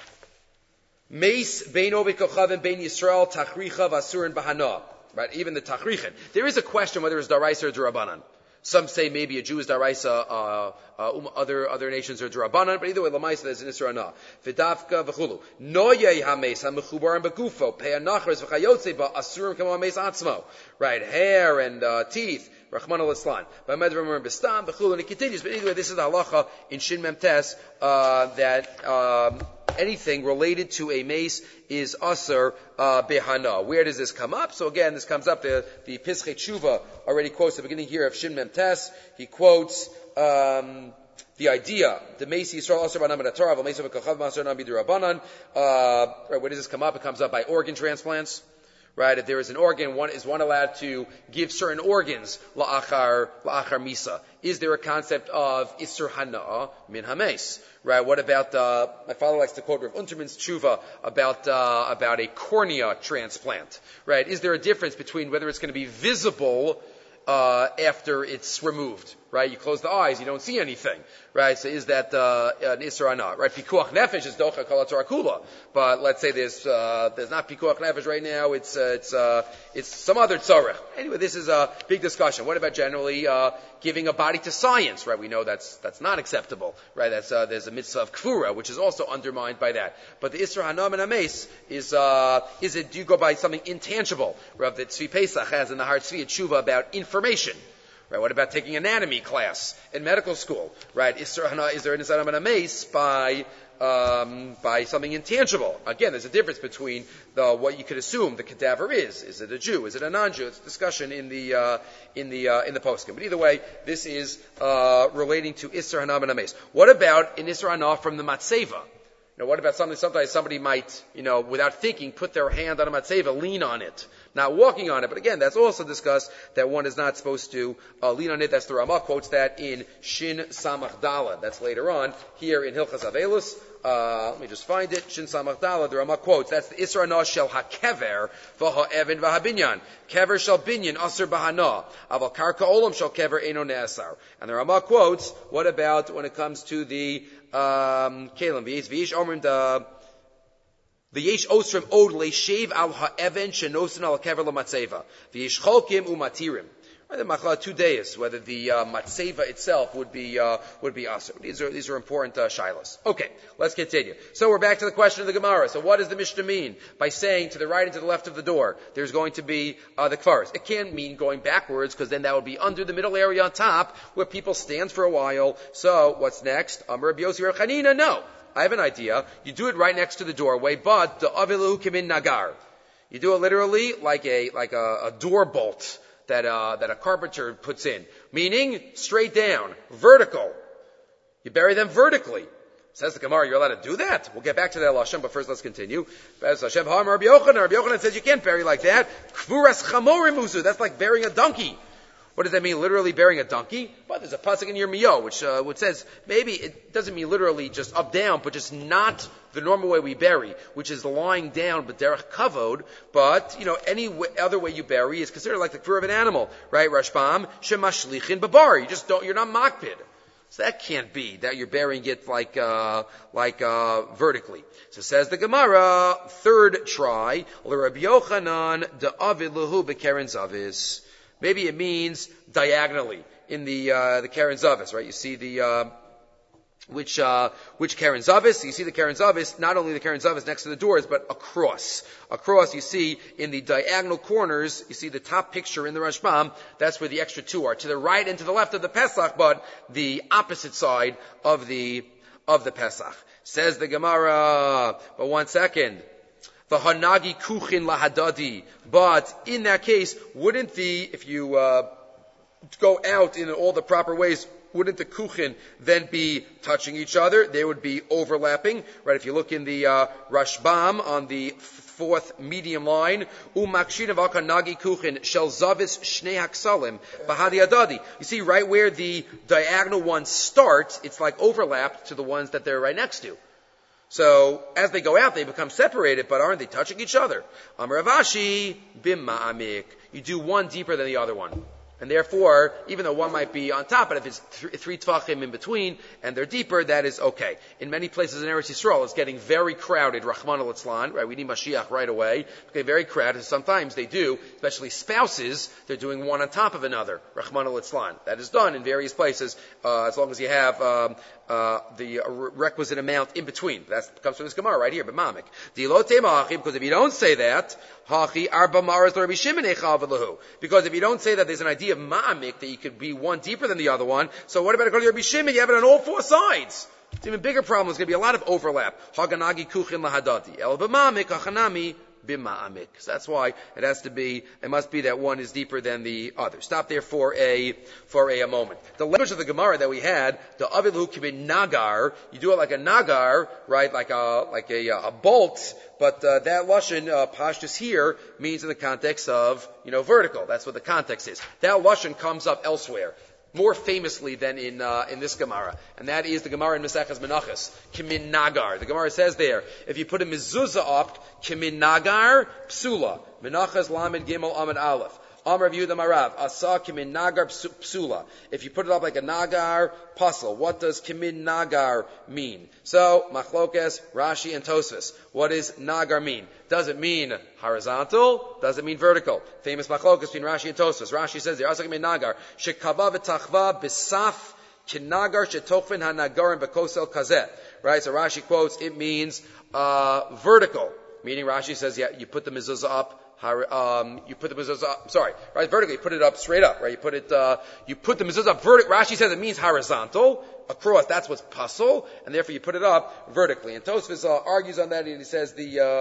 mace beino v'kochav and bein Yisrael tachricha v'asurin b'hana. Right, even the tachrichin. There is a question whether it's daraisa or durabanan. Some say maybe a Jew is daraisa, other nations are durabanan, but either way, lamaisa there's an isra ana. V'davka v'chulu. Noyei hameis hamechubarim begufo pe'anachres v'chayotze ba'asurim kamo hameis atzmo. Right, hair and teeth. Rachman al-Islan. Ba'medrim b'stam v'chulu, and it continues. But either way, this is the halacha in Shin Mem Tes that anything related to a mace is asur behana. Where does this come up? So again, this comes up, the Pischei Tshuva already quotes the beginning here of Shin Mem Tes. He quotes, the idea, the Meisi Yisrael Asur Banam Torah, Meisi V'Kachav Masur Nam B'Durabanan, right, where does this come up? It comes up by organ transplants. Right, if there is an organ, is one allowed to give certain organs la'achar misa? Is there a concept of isur hana'a min hames? Right, what about, my father likes to quote Rav Unterman's tshuva about a cornea transplant. Right, is there a difference between whether it's going to be visible after it's removed? Right, you close the eyes, you don't see anything. Right, so is that an isur hana'a? Right, pikuach nefesh is docha kol haTorah kula. But let's say there's not pikuach nefesh right now. It's some other tzarech. Anyway, this is a big discussion. What about generally giving a body to science? Right, we know that's not acceptable. Right, there's a mitzvah of kfura, which is also undermined by that. But the isur hana'a min hames is it? Do you go by something intangible? Rav the Tzvi Pesach has in the Har Tzvi a tshuva about information. Right, what about taking anatomy class in medical school? Right, is there an isur hana'a min hames by something intangible? Again, there's a difference between what you could assume the cadaver is. Is it a Jew? Is it a non-Jew? It's a discussion in the poskim. But either way, this is relating to isur hana'a min hames. What about an isur hana'a from the matzeva? What about something? Sometimes somebody might, without thinking, put their hand on a matzeva, lean on it, not walking on it. But again, that's also discussed that one is not supposed to lean on it. That's the Ramah quotes that in Shin Samach Daled. That's later on here in Hilchas Avelus. Let me just find it. Shin Samach Daled. The Ramah quotes that's the Isra Hana shel hakever v'ha'evin v'habinyan. Kever shel binyan asur b'hana. Aval karka olam shel kever eno ne'asar. And the Ramah quotes, what about when it comes to the Kalim? V'yesh omrim the V'yesh osrim od le'shev al ha'even shenosin al kever l'matzeva. V'yesh cholkim u'matirim. The machla 2 days, whether the matzeva itself would be asur. These are important shilas. Okay, let's continue. So we're back to the question of the Gemara. So what does the Mishnah mean by saying to the right and to the left of the door there's going to be the kfaros? It can't mean going backwards, because then that would be under the middle area on top where people stand for a while. So what's next? Amar Rabbi Yossi Bar Chanina? No, I have an idea. You do it right next to the doorway, but the avilu kimin nagar. You do it literally like a door bolt that a carpenter puts in, meaning straight down, vertical. You bury them vertically. Says the Gemara, you're allowed to do that? We'll get back to that Lashem, but first let's continue. Rabbi Yochanan says you can't bury like that. Kfuras chamorim musu. That's like burying a donkey. What does that mean? Literally burying a donkey? But there's a pasuk in Yirmiyahu which says maybe it doesn't mean literally just up down, but just not the normal way we bury, which is lying down, but derech kavod. But any other way you bury is considered like the kfur of an animal, right? Rashbam shemashlichin babar. You're not makpid. So that can't be that you're burying it like vertically. So says the Gemara, third try, Rabbi Yochanan de avid lehu bekeren zavis. Maybe it means diagonally in the Keren Zavis, right? You see which Keren Zavis? You see the Keren Zavis, not only the Keren Zavis next to the doors, but across. Across, you see in the diagonal corners, you see the top picture in the Rashbam, that's where the extra two are. To the right and to the left of the Pesach, but the opposite side of the Pesach. Says the Gemara, but one second. V'hanagi kuchin lahadadi. But in that case, if you go out in all the proper ways, wouldn't the kuchin then be touching each other? They would be overlapping, right? If you look in the Rashbam on the fourth medium line, u'makshin v'hanagi kuchin shel zavis shnei haksalim bahadi adadi. You see, right where the diagonal ones start, it's like overlapped to the ones that they're right next to. So, as they go out, they become separated, but aren't they touching each other? Amar Rav Ashi, bim ma'amik. You do one deeper than the other one. And therefore, even though one might be on top, but if it's three tvachim in between, and they're deeper, that is okay. In many places in Eretz Yisrael, it's getting very crowded, Rahman al-Itzlan, right? We need Mashiach right away. It's getting very crowded. Sometimes they do, especially spouses, they're doing one on top of another, Rahman al-Itzlan. That is done in various places, as long as you have the requisite amount in between. That comes from this Gemara right here, but mamik. Because if you don't say that, because if you don't say that there's an idea of ma'amik, that you could be one deeper than the other one, so what about according to Rabbi Shimon? You have it on all four sides. It's an even bigger problem. There's going to be a lot of overlap. Haganagi kuchin lahadati. El b'mamik hachanami b'ma'amik. So that's why it must be that one is deeper than the other. Stop there for a moment. The language of the Gemara that we had, the avilu kibin nagar, you do it like a nagar, right? Like a bolt, but that lashon pashtus here means in the context of vertical. That's what the context is. That lashon comes up elsewhere, more famously than in this Gemara, and that is the Gemara in Maseches Menachos, Kimin Nagar. The Gemara says there, if you put a mezuzah up, Kimin Nagar, Psula. Menachos Lamed Gimel Amid Aleph. Amar Yehuda Marav, Asa Kimin Nagar Psula. If you put it up like a Nagar, puzzle. What does Kimin Nagar mean? So, Machlokes, Rashi, and Tosfos. What does Nagar mean? Does it mean horizontal? Does it mean vertical? Famous Machlokes between Rashi and Tosfos. Rashi says there, Asa Kimin Nagar, Shekava v'tachva b'saf kinagar shetochvin hanagarim b'kosel kazeh. Right? So Rashi quotes, it means vertical. Meaning Rashi says, yeah, you put the mezuzah up, you put the mezuzah up, right, vertically, you put it up straight up, right, you put the mezuzah up vertically. Rashi says it means horizontal, across, that's what's pasul, and therefore you put it up vertically. And Tosfos argues on that, and he says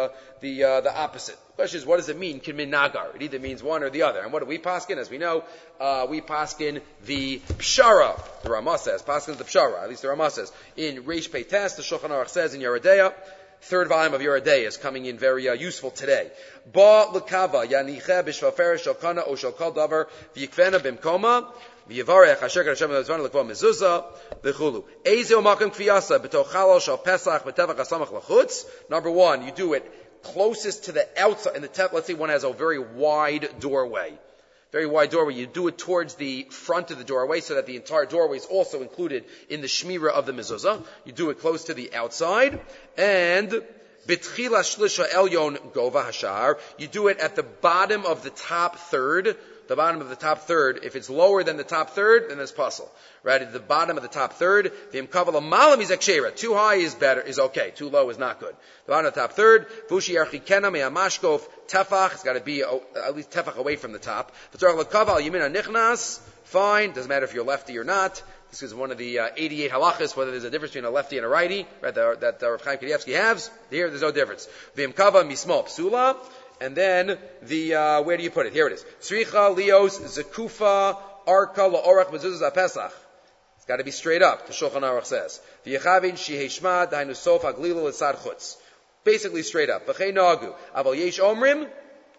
the opposite. The question is, what does it mean, kimin nagar? It either means one or the other. And what do we paskin? As we know, we paskin the pshara, the Ramah says, paskin the pshara, at least the Ramah says. In Reish Peites, the Shulchan Aruch says in Yeridea, third volume of Yeridea is coming in very useful today. Ba l'kava yaniche b'shvafer shokana o shokal davar v'yikvena b'mkoma v'yivarech asher kadashem v'zvan l'kva mezuzah v'chulu. Eze u'makim kfiyasa b'tochalo shal pesach b'tevach hasamach l'chutz. Number one, you do it closest to the outside. In the let's say one has a very wide doorway. Very wide doorway. You do it towards the front of the doorway so that the entire doorway is also included in the shmira of the mezuzah. You do it close to the outside. And bitchila shlisha elyon gova hashar. You do it at the bottom of the top third. The bottom of the top third. If it's lower than the top third, then it's pasul. Right at the bottom of the top third. The imkavala malam is akshera. Too high is better, is okay. Too low is not good. The bottom of the top third. Vushi archikena me'amashkof tefach. It's got to be at least tefach away from the top. V'tzarach l'kaval yimina nichnas. Fine. Doesn't matter if you're lefty or not. This is one of the 88 halachas, whether there's a difference between a lefty and a righty, right, that Rav Chaim Kanievsky has. Here, there's no difference. V'imkava mismo psula. And then where do you put it? Here it is. Tzricha lios zekufa arka la'orach mezuzah pesach. It's got to be straight up. The Shulchan Aruch says. V'yechavin shiheshma dainu sof haglila l'tzad chutz. Basically straight up. V'chei nagu. Aval yesh omrim.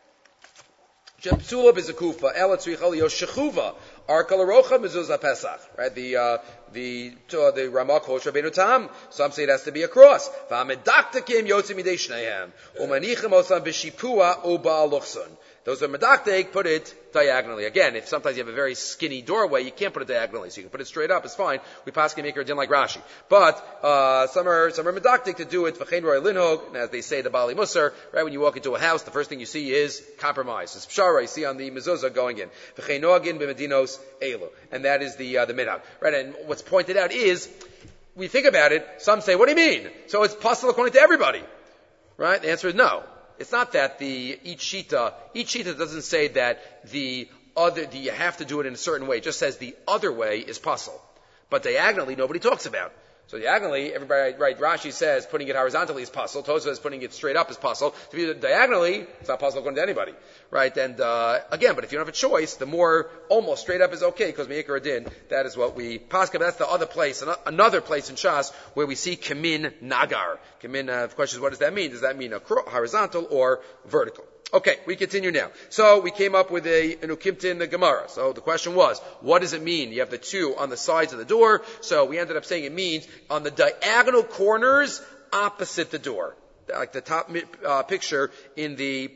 Shepsula b'zekufa ela tzricha lios shechuva arka l'rocha mezuzah pesach. Right? The Ramah quotes Rabbeinu Tam. Some say it has to be across. V'amedaktakim yotzim midei shnehem. U'manichem osam b'shipua u'ba'al luchson. Those are medaktek, put it diagonally. Again, if sometimes you have a very skinny doorway, you can't put it diagonally. So you can put it straight up, it's fine. We paskin make her din like Rashi. But some are medaktek to do it v'chein roy linhog, and as they say the Bali Musar, right, when you walk into a house, the first thing you see is compromise. It's pshara, you see on the mezuzah going in. V'chein noagin b'medinos elu. And that is the minhag. Right, and what's pointed out is, we think about it, some say, what do you mean? So it's possible according to everybody. Right? The answer is no. It's not that each shita doesn't say that you have to do it in a certain way. It just says the other way is possible. But diagonally, nobody talks about. So diagonally, everybody, right, Rashi says putting it horizontally is possible. Tosfos says putting it straight up is possible. To do it diagonally, it's not possible according to anybody. Right? And, again, but if you don't have a choice, the more almost straight up is okay, because Me'ikar Adin, that is what we paskin. That's the other place, another place in Shas where we see Kimin Nagar. Kimin, the question is, what does that mean? Does that mean horizontal or vertical? Okay, we continue now. So we came up with an ukimta in the Gemara. So the question was, what does it mean? You have the two on the sides of the door. So we ended up saying it means on the diagonal corners opposite the door. Like the top picture in the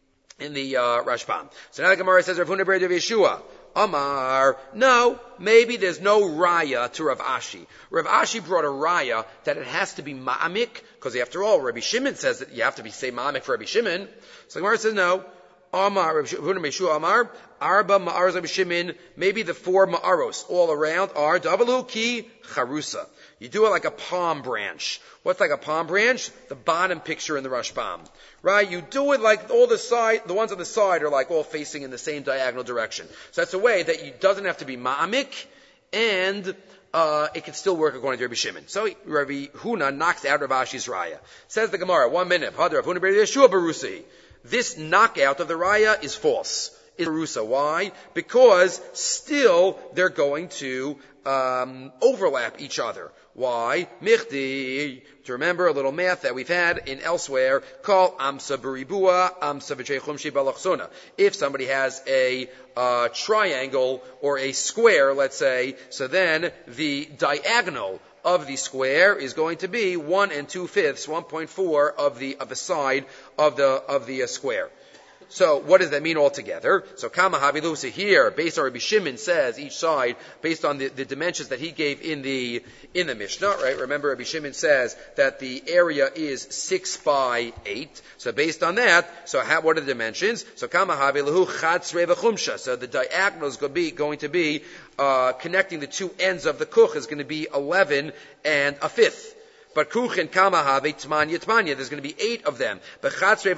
Rashbam. So now the Gemara says, Rav Huna bar Yeshua. Amar, no, maybe there's no raya to Rav Ashi. Rav Ashi brought a raya that it has to be ma'amik, because after all, Rabbi Shimon says that you have to be say ma'amik for Rabbi Shimon. So the Gemara says no. Amar, Rav Huna bar Yeshua Amar, Arba ma'aros Rabbi Shimon, maybe the four ma'aros all around are Davalu ki charusa. You do it like a palm branch. What's like a palm branch? The bottom picture in the Rashbam. Right? You do it like the ones on the side are like all facing in the same diagonal direction. So that's a way that it doesn't have to be ma'amik, and it can still work according to Rabbi Shimon. So Rabbi Huna knocks out Rav Ashi's raya. Says the Gemara, 1 minute. Hadar Rav Huna bar Yeshua barusi. This knockout of the raya is false. It's Perusa. Why? Because still they're going to overlap each other. Why? Michdi. To remember a little math that we've had in elsewhere, call amsa beribua, amsa v'cheichumshi balachsona. If somebody has a triangle or a square, let's say, so then the diagonal of the square is going to be 1 2/5, 1.4 of the side of the square. So what does that mean altogether? So Kama Havilusa here, based on Rabbi Shimon says each side, based on the dimensions that he gave in the Mishnah, right? Remember Rabbi Shimon says that the area is 6 by 8. So based on that, what are the dimensions? So Kama Haviluhu Chatzrei v'chumsha. So the diagonal is going to be connecting the two ends of the kuch is going to be 11 1/5. But kuchen kama have tmanya. There's going to be 8 of them. So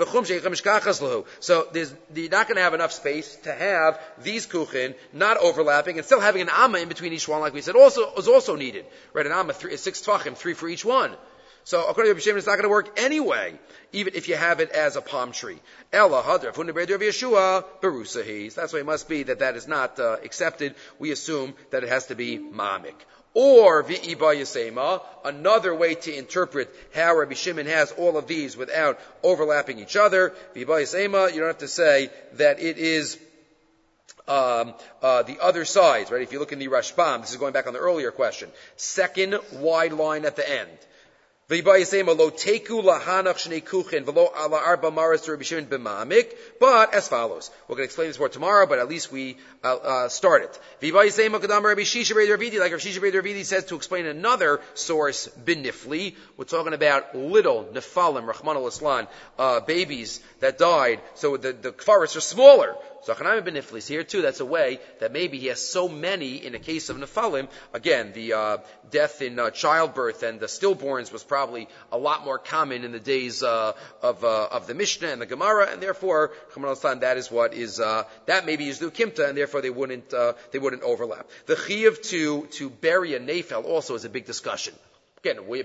you're not going to have enough space to have these kuchen not overlapping and still having an amma in between each one, like we said, is also needed. Right? An amma is 6 tvachim, 3 for each one. So according to Rabbi Shimon, it's not going to work anyway, even if you have it as a palm tree. Ella hadra funda b'eder of Yeshua berusahi. That's why it must be that is not accepted. We assume that it has to be ma'amik. Or v'iba yasema, another way to interpret how Rabbi Shimon has all of these without overlapping each other. V'iba yasema, you don't have to say that it is the other sides, right? If you look in the Rashbam, this is going back on the earlier question. Second wide line at the end. But as follows, we're going to explain this more tomorrow, but at least we start it. Like Rav Shisha Beit Ravidi says to explain another source, Binifli, we're talking about little Nephalim, Rahman al-Islan, babies that died, so the kfaris are smaller. So Chanami Binifli is here too. That's a way that maybe he has so many in the case of Nephalim. Again, the death in childbirth and the stillborns was probably a lot more common in the days of the Mishnah and the Gemara, and therefore, that is what is that maybe is the Kimta, and therefore they wouldn't overlap. The chiyuv to bury a nefel also is a big discussion. Again, we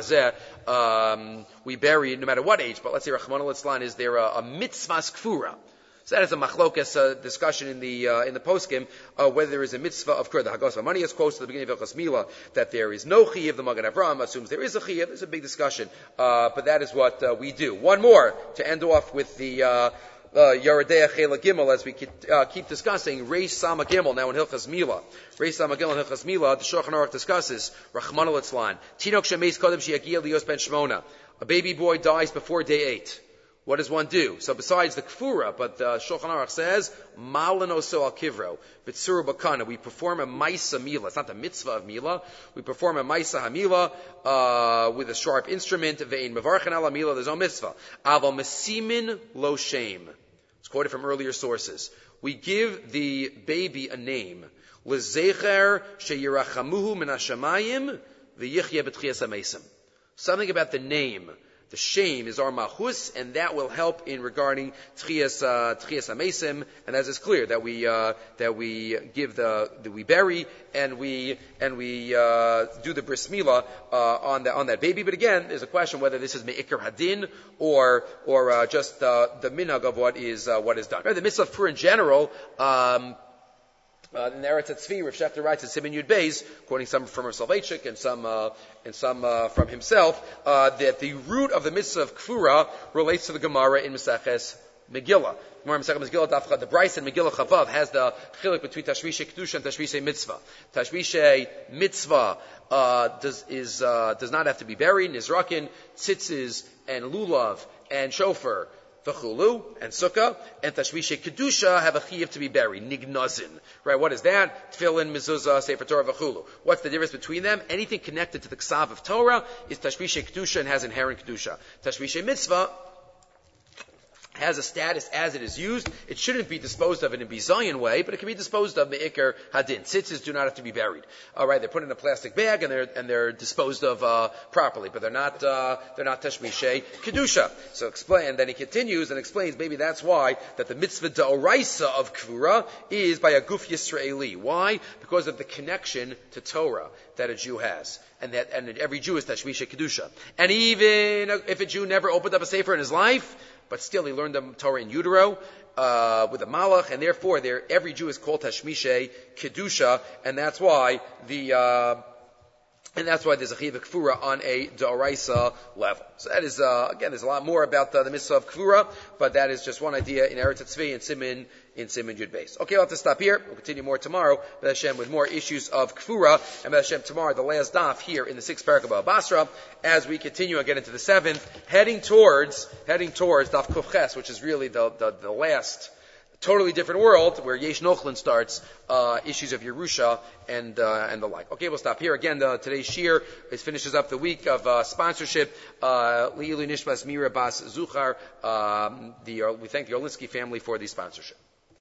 bury no matter what age, but let's say Rahman al-Islan, is there a mitzvahs kfura? So that is a machlokas discussion in the poskim whether there is a mitzvah of kur. The Hagos V'Manias quotes at the beginning of Hilchos Mila that there is no chiyuv. The Magen Avraham assumes there is a chiyuv. There's a big discussion, but that is what we do. One more to end off with the Yeridei Chela Gimel as we keep discussing Reish Sama Gimel now in Hilchos Mila. Reish Sama Gimel in Hilchos Mila, the Shulchan Aruch discusses Rachman al-Itzlan Tinok Shemeis Kodem Sheyagia Lios Ben Shmona. A baby boy dies before day 8. What does one do? So besides the kfura, but Shulchan Aruch says, Malano so al kivro, v'tzuru bakana. We perform a maisa mila. It's not the mitzvah of mila. We perform a maisa hamila, with a sharp instrument. Ve'in mevarchen ala mila. There's no mitzvah. Aval mesimin lo shem. It's quoted from earlier sources. We give the baby a name. L'zecher sheyirachamuhu min hashamayim v'yichye b'tchias hamesim. Something about the name. The shame is our mahus, and that will help in regarding tchias hamesim. And as is clear that we give we bury and we do the bris milah on that baby. But again, there's a question whether this is me'ikar hadin or just the minhag of what is done. Right? The mitzvah of pur in general. In the Eretz Tzvi, Rav Shechter writes at Siman Yud Beis, quoting some from Rav Soloveitchik and some from himself, that the root of the mitzvah of Kfura relates to the Gemara in Maseches Megillah. Gemara Maseches Megillah, the Bryce and Megillah Chavav has the chiluk between Tashvishe Kedusha and Tashvishe Mitzvah. Tashvishe Mitzvah does not have to be buried. Nizrakin, tzitzis, and lulav, and shofar, v'chulu, and sukkah, and tashvishe kedusha have a chiyuv to be buried, nignazin. Right, what is that? Tefillin, mezuzah, sefer Torah, v'chulu. What's the difference between them? Anything connected to the ksav of Torah is tashvishe kedusha and has inherent kedusha. Tashvishe mitzvah has a status as it is used. It shouldn't be disposed of in a bizayin way, but it can be disposed of me'ikar hadin. Tzitzis do not have to be buried. All right, they're put in a plastic bag and they're disposed of properly, but they're not tashmishay kedusha. So explain, and then he continues and explains. Maybe that's why that the mitzvah da'oraisa of kvura is by a guf Yisraeli. Why? Because of the connection to Torah that a Jew has, and every Jew is tashmishay kedusha. And even if a Jew never opened up a sefer in his life, but still he learned the Torah in utero, with a malach, and therefore every Jew is called Tashmishe Kedusha, and that's why there's a chiyuv kfura on a d'oraisa level. So that is, again, there's a lot more about the mitzvah of kfura, but that is just one idea in Eretz Tzvi and Siman Yud Beis. Okay, we'll have to stop here. We'll continue more tomorrow, B'ez Hashem, with more issues of kfura, and B'ez Hashem tomorrow, the last daf here in the 6th parak of Basra, as we continue and get into the 7th, heading towards daf Kuf Ches, which is really the last totally different world where Yesh Nochlin starts, issues of Yerusha and the like. Okay, we'll stop here. Again, today's shir finishes up the week of sponsorship. Le'ilu Nishmas Mira Bas Zuchar. We thank the Olinsky family for the sponsorship.